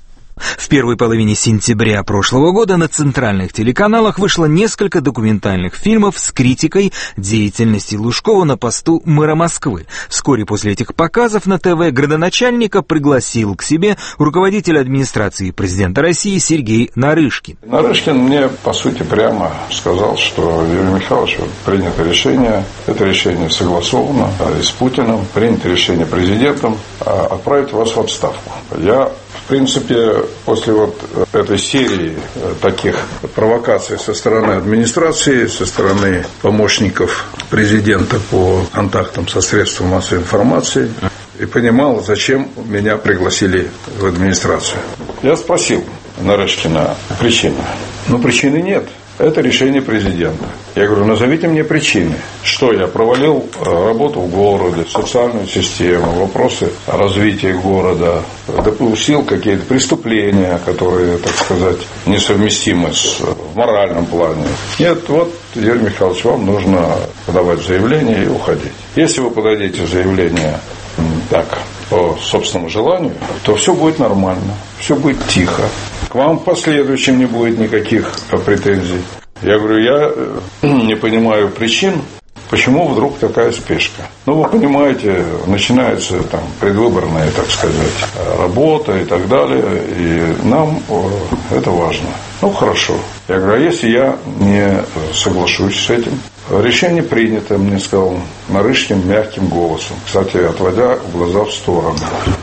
В первой половине сентября прошлого года на центральных телеканалах вышло несколько документальных фильмов с критикой деятельности Лужкова на посту мэра Москвы. Вскоре после этих показов на ТВ градоначальника пригласил к себе руководитель администрации президента России Сергей Нарышкин. Нарышкин мне, по сути, прямо сказал, что Юрий Михайлович, принято решение, это решение согласовано с Путиным, принято решение президентом отправить вас в отставку. Я, в принципе, после вот этой серии таких провокаций со стороны администрации, со стороны помощников президента по контактам со средствами массовой информации, и понимал, зачем меня пригласили в администрацию. Я спросил Нарышкина причину. Но причины нет. Это решение президента. Я говорю, назовите мне причины, что я провалил работу в городе, социальную систему, вопросы развития города, допустил какие-то преступления, которые, так сказать, несовместимы в моральном плане. Нет, вот, Юрий Михайлович, вам нужно подавать заявление и уходить. Если вы подадите заявление так, по собственному желанию, то все будет нормально, все будет тихо. К вам в последующем не будет никаких претензий. Я говорю, я не понимаю причин, почему вдруг такая спешка. Ну, вы понимаете, начинается там предвыборная, так сказать, работа и так далее, и нам это важно. Ну, хорошо. Я говорю, а если я не соглашусь с этим? Решение принято, мне сказал Нарышкин мягким голосом, кстати, отводя глаза в сторону.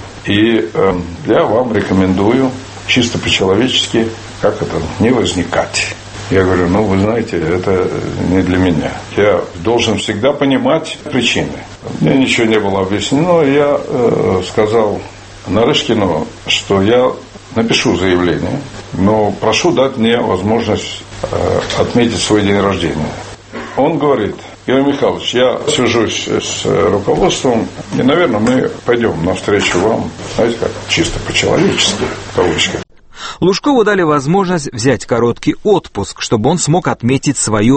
И я вам рекомендую чисто по-человечески, как это, не возникать. Я говорю, ну, вы знаете, это не для меня. Я должен всегда понимать причины. Мне ничего не было объяснено. Я сказал Нарышкину, что я напишу заявление, но прошу дать мне возможность отметить свой день рождения. Он говорит, Юрий Михайлович, я свяжусь с руководством, и, наверное, мы пойдем навстречу вам, знаете, как чисто по-человечески, в кавычках. Лужкову дали возможность взять короткий отпуск, чтобы он смог отметить свое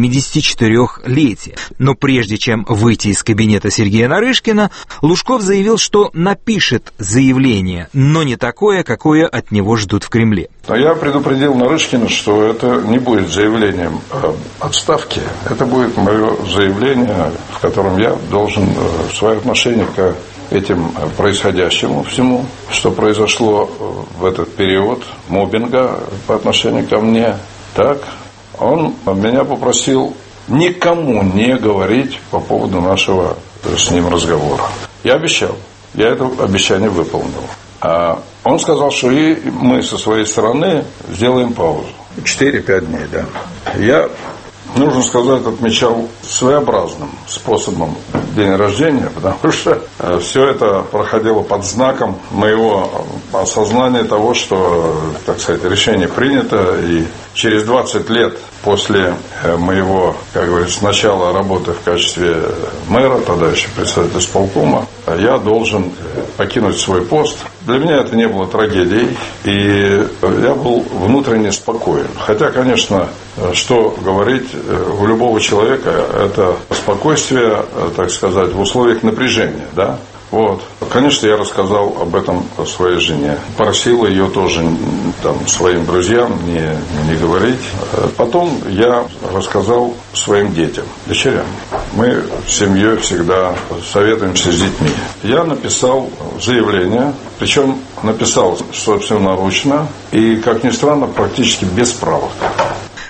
74-летие. Но прежде чем выйти из кабинета Сергея Нарышкина, Лужков заявил, что напишет заявление, но не такое, какое от него ждут в Кремле. Я предупредил Нарышкина, что это не будет заявлением об отставке, это будет мое заявление, в котором я должен свое отношение к этим происходящему всему, что произошло в этот период моббинга по отношению ко мне. Так, он меня попросил никому не говорить по поводу нашего с ним разговора. Я обещал, я это обещание выполнил. А он сказал, что и мы со своей стороны сделаем паузу. 4-5 дней, да. Я, нужно сказать, отмечал своеобразным способом день рождения, потому что все это проходило под знаком моего осознания того, что, так сказать, решение принято, и через 20 лет после моего, как говорится, начала работы в качестве мэра, тогда еще председателя исполкома, я должен покинуть свой пост. Для меня это не было трагедией, и я был внутренне спокоен. Хотя, конечно, что говорить, у любого человека это спокойствие, так сказать, в условиях напряжения, да? Вот. Конечно, я рассказал об этом своей жене. Просил ее тоже там, своим друзьям не говорить. Потом я рассказал своим детям, дочерям. Мы в семье всегда советуемся с детьми. Я написал заявление, причем написал собственноручно и, как ни странно, практически без правок.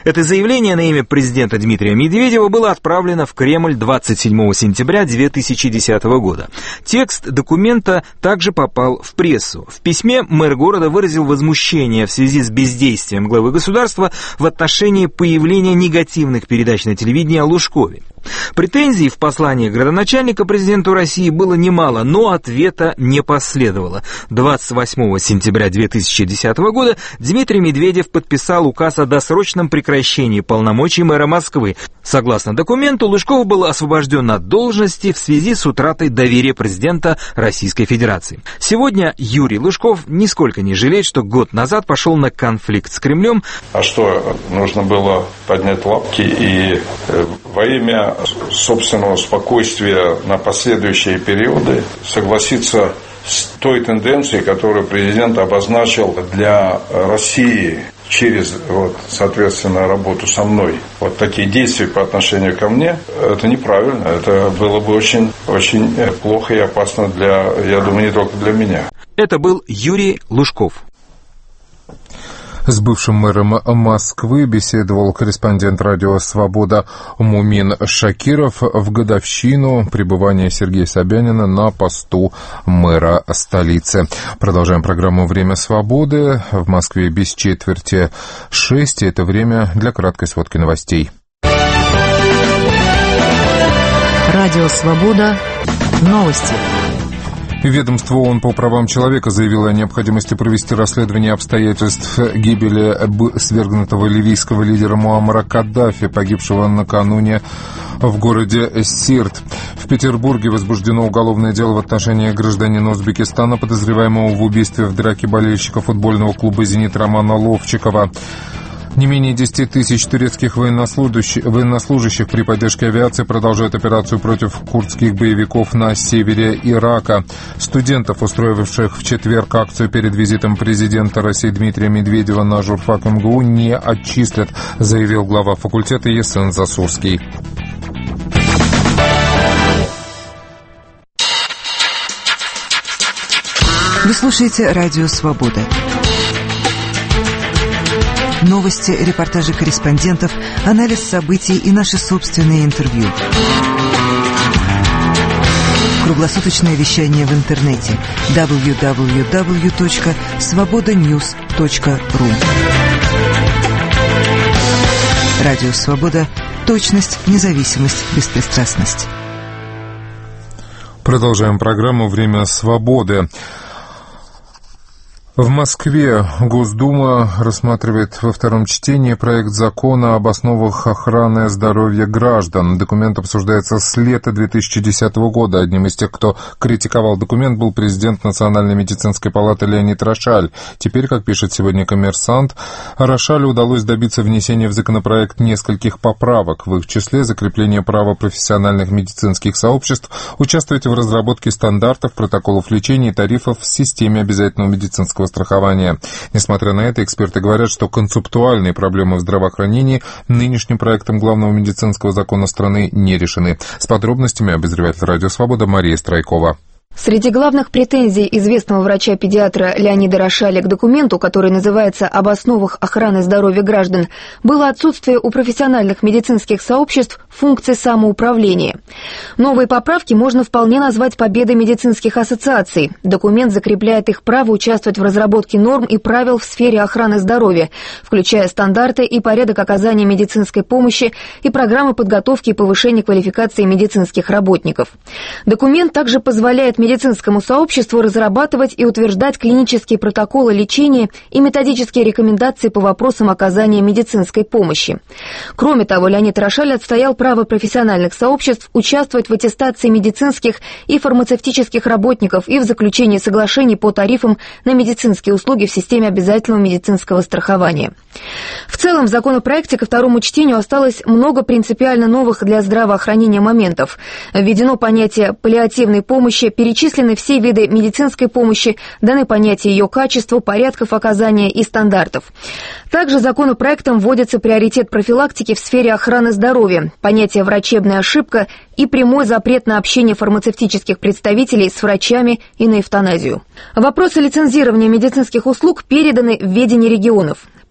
Это заявление на имя президента Дмитрия Медведева было отправлено в Кремль 27 сентября 2010 года. Текст документа также попал в прессу. В письме мэр города выразил возмущение в связи с бездействием главы государства в отношении появления негативных передач на телевидении о Лужкове. Претензий в послании градоначальника президенту России было немало, но ответа не последовало. 28 сентября 2010 года Дмитрий Медведев подписал указ о досрочном прекращении полномочий мэра Москвы. Согласно документу, Лужков был освобожден от должности в связи с утратой доверия президента Российской Федерации. Сегодня Юрий Лужков нисколько не жалеет, что год назад пошел на конфликт с Кремлем. А что, нужно было поднять лапки и во имя собственного спокойствия на последующие периоды согласиться с той тенденцией, которую президент обозначил для России через, соответственно, работу со мной. Вот такие действия по отношению ко мне, это неправильно. Это было бы очень, очень плохо и опасно я думаю, не только для меня. Это был Юрий Лужков. С бывшим мэром Москвы беседовал корреспондент радио «Свобода» Мумин Шакиров в годовщину пребывания Сергея Собянина на посту мэра столицы. Продолжаем программу «Время свободы». В Москве без 5:45. Это время для краткой сводки новостей. Радио «Свобода». Новости. Ведомство ООН по правам человека заявило о необходимости провести расследование обстоятельств гибели свергнутого ливийского лидера Муаммара Каддафи, погибшего накануне в городе Сирт. В Петербурге возбуждено уголовное дело в отношении гражданина Узбекистана, подозреваемого в убийстве в драке болельщика футбольного клуба «Зенит» Романа Ловчикова. Не менее 10 тысяч турецких военнослужащих при поддержке авиации продолжают операцию против курдских боевиков на севере Ирака. Студентов, устроивших в четверг акцию перед визитом президента России Дмитрия Медведева на журфак МГУ, не отчислят, заявил глава факультета Есен Засурский. Вы слушаете «Радио Свобода». Новости, репортажи корреспондентов, анализ событий и наши собственные интервью. Круглосуточное вещание в интернете www.svobodanews.ru. Радио «Свобода». Точность, независимость, беспристрастность. Продолжаем программу «Время свободы». В Москве Госдума рассматривает во втором чтении проект закона об основах охраны здоровья граждан. Документ обсуждается с лета 2010 года. Одним из тех, кто критиковал документ, был президент Национальной медицинской палаты Леонид Рошаль. Теперь, как пишет сегодня «Коммерсант», Рошалю удалось добиться внесения в законопроект нескольких поправок. В их числе закрепление права профессиональных медицинских сообществ участвовать в разработке стандартов, протоколов лечения и тарифов в системе обязательного медицинского страхования. Несмотря на это, эксперты говорят, что концептуальные проблемы в здравоохранении нынешним проектом главного медицинского закона страны не решены. С подробностями обозреватель «Радио Свобода» Мария Страйкова. Среди главных претензий известного врача-педиатра Леонида Рошаля к документу, который называется «Об основах охраны здоровья граждан», было отсутствие у профессиональных медицинских сообществ функций самоуправления. Новые поправки можно вполне назвать победой медицинских ассоциаций. Документ закрепляет их право участвовать в разработке норм и правил в сфере охраны здоровья, включая стандарты и порядок оказания медицинской помощи и программы подготовки и повышения квалификации медицинских работников. Документ также позволяет медицинскому сообществу разрабатывать и утверждать клинические протоколы лечения и методические рекомендации по вопросам оказания медицинской помощи. Кроме того, Леонид Рошаль отстоял право профессиональных сообществ участвовать в аттестации медицинских и фармацевтических работников и в заключении соглашений по тарифам на медицинские услуги в системе обязательного медицинского страхования. В целом, в законопроекте ко второму чтению осталось много принципиально новых для здравоохранения моментов. Введено понятие паллиативной помощи, перечислены все виды медицинской помощи, даны понятия ее качества, порядков оказания и стандартов. Также законопроектом вводится приоритет профилактики в сфере охраны здоровья, понятие «врачебная ошибка» и прямой запрет на общение фармацевтических представителей с врачами и на эвтаназию. Вопросы лицензирования медицинских услуг переданы в ведение регионов.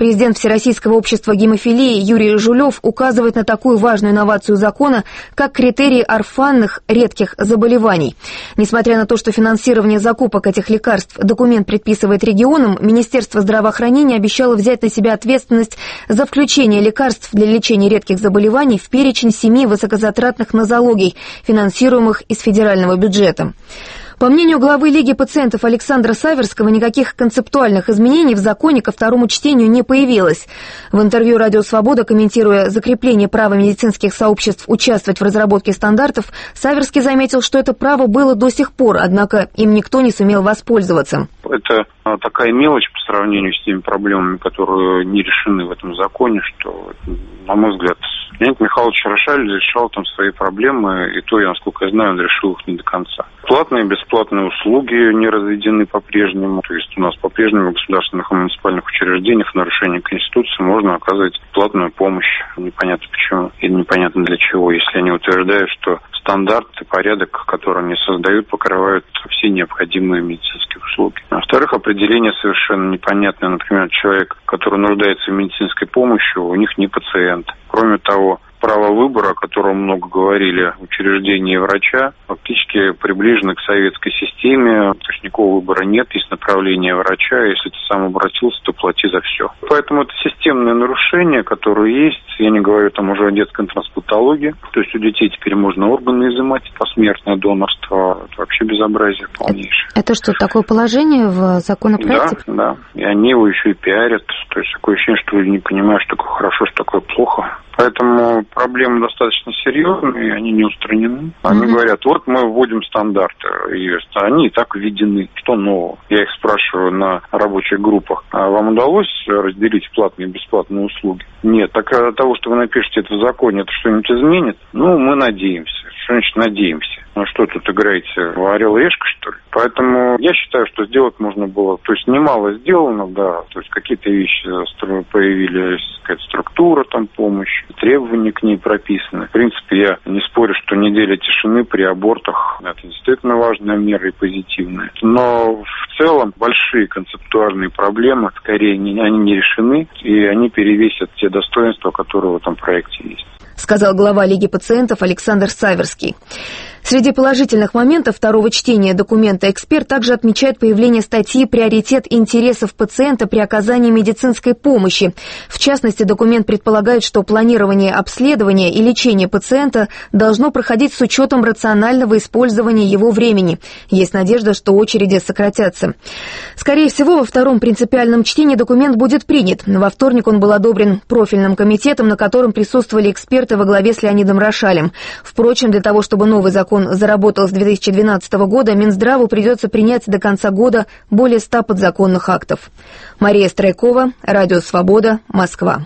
Президент Всероссийского общества гемофилии Юрий Жулев указывает на такую важную инновацию закона, как критерии орфанных редких заболеваний. Несмотря на то, что финансирование закупок этих лекарств документ предписывает регионам, Министерство здравоохранения обещало взять на себя ответственность за включение лекарств для лечения редких заболеваний в перечень 7 высокозатратных нозологий, финансируемых из федерального бюджета. По мнению главы Лиги пациентов Александра Саверского, никаких концептуальных изменений в законе ко второму чтению не появилось. В интервью «Радио Свобода», комментируя закрепление права медицинских сообществ участвовать в разработке стандартов, Саверский заметил, что это право было до сих пор, однако им никто не сумел воспользоваться. Это такая мелочь по сравнению с теми проблемами, которые не решены в этом законе, что, на мой взгляд, Леонид Михайлович Рошаль решал там свои проблемы, и то, насколько я знаю, он решил их не до конца. Платные и бесплатные услуги не разведены по-прежнему. То есть у нас по-прежнему в государственных и муниципальных учреждениях в нарушении Конституции можно оказывать платную помощь. Непонятно почему и непонятно для чего, если они утверждают, что стандарт и порядок, который они создают, покрывают все необходимые медицинские услуги. Во-вторых, определение совершенно непонятное. Например, человек, который нуждается в медицинской помощи, у них не пациент. Кроме того, право выбора, о котором много говорили, учреждения врача, фактически приближено к советской системе. То есть никакого выбора нет, есть направление врача. Если ты сам обратился, то плати за все. Поэтому это системное нарушение, которое есть. Я не говорю там уже о детской трансплантологии. То есть у детей теперь можно органы изымать, посмертное донорство. Это вообще безобразие полнейшее. Это что, такое положение в законопроекте? Да. И они его еще и пиарят. То есть такое ощущение, что люди не понимают, что такое хорошо, что такое плохо. Поэтому проблемы достаточно серьезные, и они не устранены. Они говорят, вот мы вводим стандарты, и они и так введены. Что нового? Я их спрашиваю на рабочих группах. А вам удалось разделить платные и бесплатные услуги? Нет. Так от того, что вы напишете это в законе, это что-нибудь изменит? Мы надеемся. Что значит надеемся? Что тут играете, в орел-решка, что ли? Поэтому я считаю, что сделать можно было, то есть немало сделано, да, то есть какие-то вещи появились, какая-то структура там помощи, требования к ней прописаны. В принципе, я не спорю, что неделя тишины при абортах, это действительно важная мера и позитивная. Но в целом большие концептуальные проблемы, скорее, они не решены, и они перевесят те достоинства, которые в этом проекте есть. Сказал глава Лиги пациентов Александр Саверский. Среди положительных моментов второго чтения документа эксперт также отмечает появление статьи «Приоритет интересов пациента при оказании медицинской помощи». В частности, документ предполагает, что планирование обследования и лечения пациента должно проходить с учетом рационального использования его времени. Есть надежда, что очереди сократятся. Скорее всего, во втором принципиальном чтении документ будет принят. Во вторник он был одобрен профильным комитетом, на котором присутствовали эксперты во главе с Леонидом Рошалем. Впрочем, для того, чтобы новый закон заработал с 2012 года, Минздраву придется принять до конца года более 100 подзаконных актов. Мария Стройкова, Радио Свобода, Москва.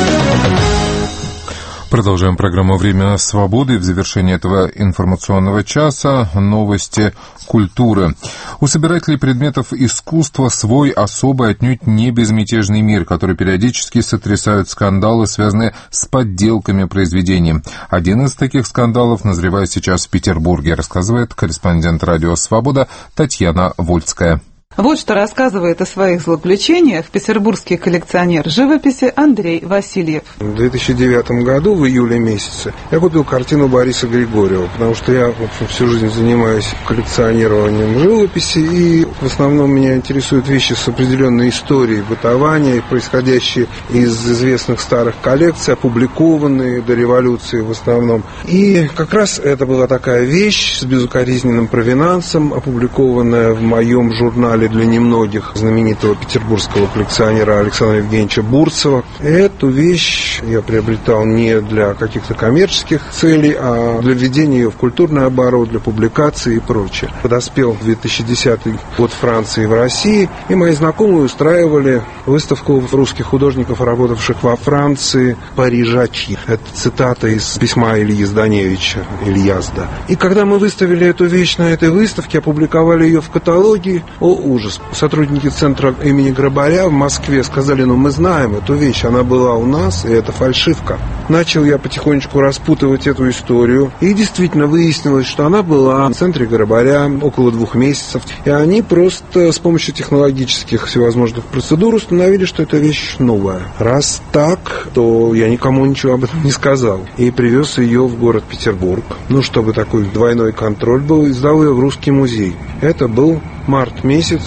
Продолжаем программу «Время свободы». В завершении этого информационного часа новости культуры. У собирателей предметов искусства свой особый, отнюдь не безмятежный мир, который периодически сотрясают скандалы, связанные с подделками произведений. Один из таких скандалов назревает сейчас в Петербурге, рассказывает корреспондент «Радио Свобода» Татьяна Вольская. Вот что рассказывает о своих злоключениях петербургский коллекционер живописи Андрей Васильев. В 2009 году, в июле месяце, я купил картину Бориса Григорьева, потому что я, в общем, всю жизнь занимаюсь коллекционированием живописи, и в основном меня интересуют вещи с определенной историей бытования, происходящие из известных старых коллекций, опубликованные до революции в основном. И как раз это была такая вещь с безукоризненным провинансом, опубликованная в моем журнале для немногих знаменитого петербургского коллекционера Александра Евгеньевича Бурцева. Эту вещь я приобретал не для каких-то коммерческих целей, а для введения ее в культурный оборот, для публикации и прочее. Подоспел 2010 год в Франции и в России, и мои знакомые устраивали выставку русских художников, работавших во Франции, «Парижачи». Это цитата из письма Ильи Зданевича, Ильязда. И когда мы выставили эту вещь на этой выставке, опубликовали ее в каталоге, о ужас. Сотрудники центра имени Грабаря в Москве сказали: ну мы знаем эту вещь, она была у нас, и это фальшивка. Начал я потихонечку распутывать эту историю, и действительно выяснилось, что она была в центре Грабаря около 2 месяцев, и они просто с помощью технологических всевозможных процедур установили, что эта вещь новая. Раз так, то я никому ничего об этом не сказал, и привез ее в город Петербург, ну, чтобы такой двойной контроль был, и сдал ее в Русский музей. Это был март месяц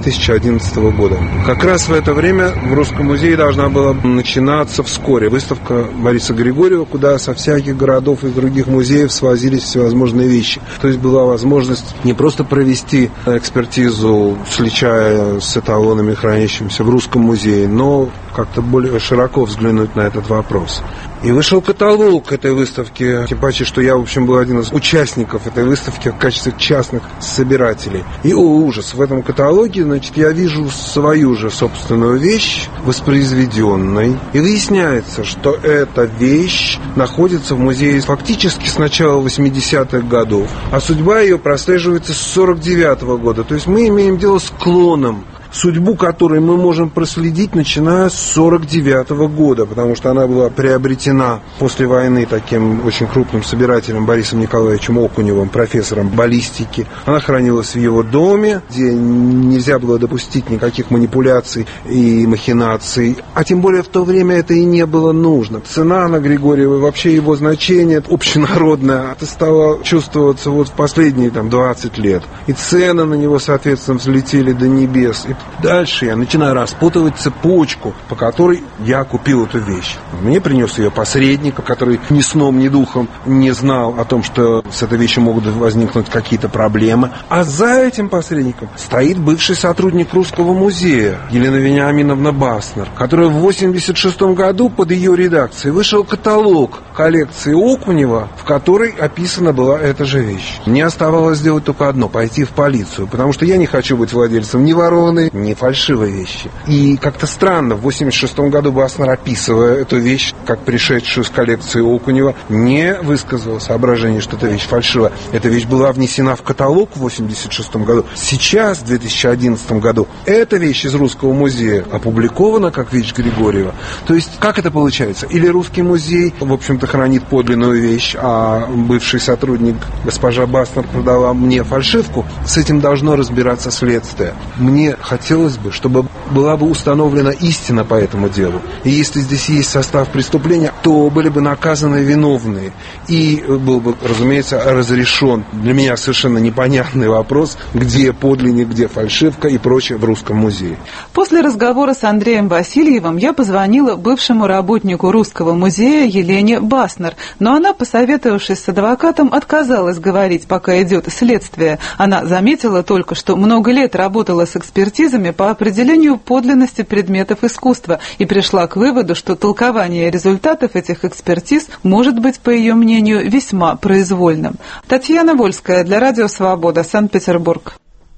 2011 года. Как раз в это время в Русском музее должна была начинаться вскоре выставка Бориса Григорьева, куда со всяких городов и других музеев свозились всевозможные вещи. То есть была возможность не просто провести экспертизу, сличая с эталонами, хранящимися в Русском музее, но как-то более широко взглянуть на этот вопрос. И вышел каталог этой выставки, тем паче, что я, в общем, был один из участников этой выставки в качестве частных собирателей. И, о ужас, в этом каталоге, значит, я вижу свою же собственную вещь, воспроизведенной. И выясняется, что эта вещь находится в музее фактически с начала 80-х годов, а судьба ее прослеживается с 49-го года. То есть мы имеем дело с клоном, судьбу которой мы можем проследить, начиная с 49-го года, потому что она была приобретена после войны таким очень крупным собирателем Борисом Николаевичем Окуневым, профессором баллистики. Она хранилась в его доме, где нельзя было допустить никаких манипуляций и махинаций, а тем более в то время это и не было нужно. Цена на Григорьева, вообще его значение общенародное, это стало чувствоваться вот в последние 20 лет. И цены на него, соответственно, взлетели до небес. И дальше я начинаю распутывать цепочку, по которой я купил эту вещь. Мне принес ее посредник, который ни сном, ни духом не знал о том, что с этой вещью могут возникнуть какие-то проблемы. А за этим посредником стоит бывший сотрудник Русского музея Елена Вениаминовна Баснер, которая в 1986 году под ее редакцией вышел каталог коллекции Окунева, в которой описана была эта же вещь. Мне оставалось сделать только одно — пойти в полицию, потому что я не хочу быть владельцем ни ворованной, ни фальшивой вещи. И как-то странно, в 1986 году Баснер, описывая эту вещь как пришедшую с коллекции Окунева, не высказал соображение, что эта вещь фальшивая. Эта вещь была внесена в каталог в 1986 году. Сейчас, в 2011 году, эта вещь из Русского музея опубликована как вещь Григорьева. То есть, как это получается? Или Русский музей, в общем-то, хранит подлинную вещь, а бывший сотрудник госпожа Баснер продала мне фальшивку? С этим должно разбираться следствие. Мне хотелось бы, чтобы была бы установлена истина по этому делу. И если здесь есть состав преступления, то были бы наказаны виновные. И был бы, разумеется, разрешен для меня совершенно непонятный вопрос, где подлинник, где фальшивка и прочее в Русском музее. После разговора с Андреем Васильевым я позвонила бывшему работнику Русского музея Елене Баснер, но она, посоветовавшись с адвокатом, отказалась говорить, пока идет следствие. Она заметила только, что много лет работала с экспертизами по определению подлинности предметов искусства и пришла к выводу, что толкование результатов этих экспертиз может быть, по ее мнению, весьма произвольным. Татьяна Вольская для Радио Свобода, Санкт-Петербург.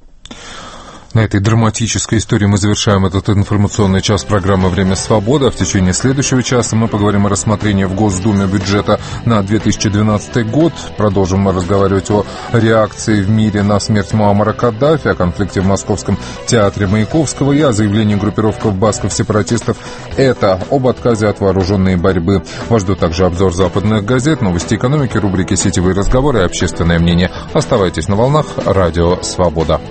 На этой драматической истории мы завершаем этот информационный час программы «Время свободы». А в течение следующего часа мы поговорим о рассмотрении в Госдуме бюджета на 2012 год. Продолжим разговаривать о реакции в мире на смерть Муаммара Каддафи, о конфликте в Московском театре Маяковского и о заявлении группировок басков-сепаратистов «Это» об отказе от вооруженной борьбы. Вас ждут также обзор западных газет, новости экономики, рубрики «Сетевые разговоры» и общественное мнение. Оставайтесь на волнах Радио Свобода.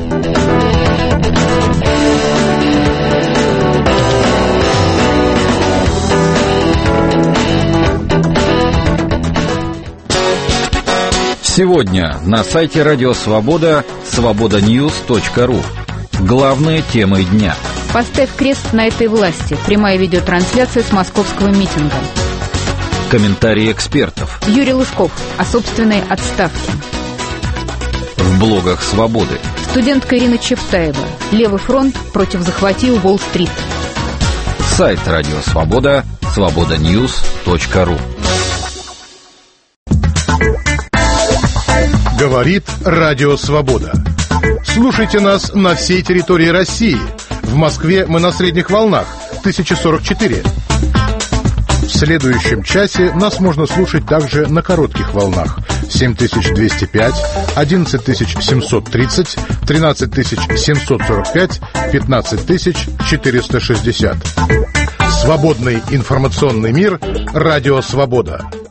Сегодня на сайте Радио Свобода свободаньюз.ру. Главные темы дня. Поставь крест на этой власти. Прямая видеотрансляция с московского митинга. Комментарии экспертов. Юрий Лужков о собственной отставке. В блогах Свободы. Студентка Ирина Чевтаева. Левый фронт против захвати Уолл-стрит. Сайт Радио Свобода свободаньюз.ру. Говорит Радио Свобода. Слушайте нас на всей территории России. В Москве мы на средних волнах 1044. В следующем часе нас можно слушать также на коротких волнах 7205, 11730, 13745, 15460. Свободный информационный мир. Радио «Свобода».